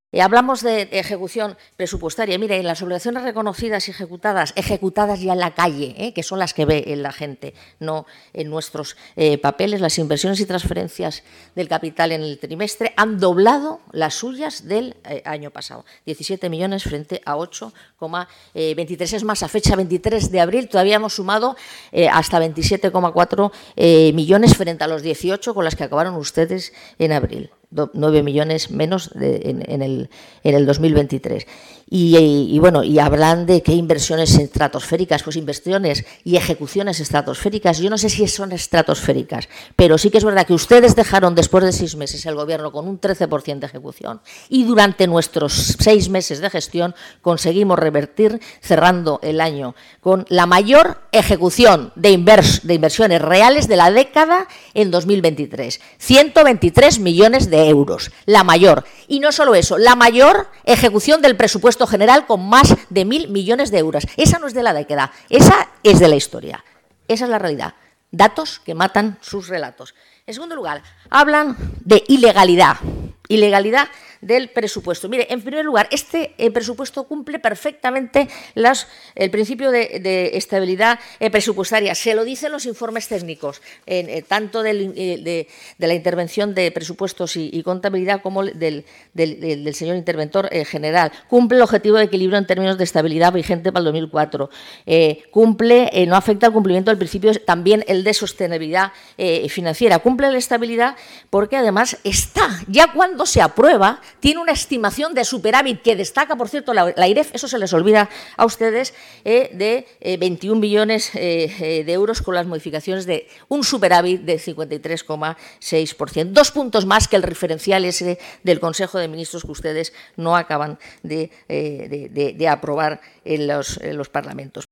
Hablamos de ejecución presupuestaria. Mire, las obligaciones reconocidas y ejecutadas ya en la calle, que son las que ve la gente, no en nuestros papeles, las inversiones y transferencias del capital en el trimestre han doblado las suyas del año pasado. 17 millones frente a 8,23. Es más, a fecha 23 de abril todavía hemos sumado hasta 27,4 millones frente a los 18 con las que acabaron ustedes en abril. 9 millones menos en el 2023. Y hablan de qué inversiones estratosféricas, pues inversiones y ejecuciones estratosféricas. Yo no sé si son estratosféricas, pero sí que es verdad que ustedes dejaron después de 6 meses el Gobierno con un 13% de ejecución y durante nuestros 6 meses de gestión conseguimos revertir, cerrando el año con la mayor ejecución de inversiones reales de la década en 2023. 123 millones de euros, la mayor. Y no solo eso, la mayor ejecución del presupuesto general con más de 1.000 millones de euros. Esa no es de la década, esa es de la historia. Esa es la realidad. Datos que matan sus relatos. En segundo lugar, hablan de ilegalidad del presupuesto. Mire, en primer lugar, este presupuesto cumple perfectamente el principio de estabilidad presupuestaria. Se lo dicen los informes técnicos, tanto de la intervención de presupuestos y contabilidad como del señor interventor general. Cumple el objetivo de equilibrio en términos de estabilidad vigente para el 2004. No afecta al cumplimiento del principio, también el de sostenibilidad financiera. Cumple la estabilidad porque además ya cuando se aprueba, tiene una estimación de superávit que destaca, por cierto, la IREF, eso se les olvida a ustedes, de 21 millones de euros con las modificaciones de un superávit de 53,6%. 2 puntos más que el referencial ese del Consejo de Ministros que ustedes no acaban de aprobar en los parlamentos.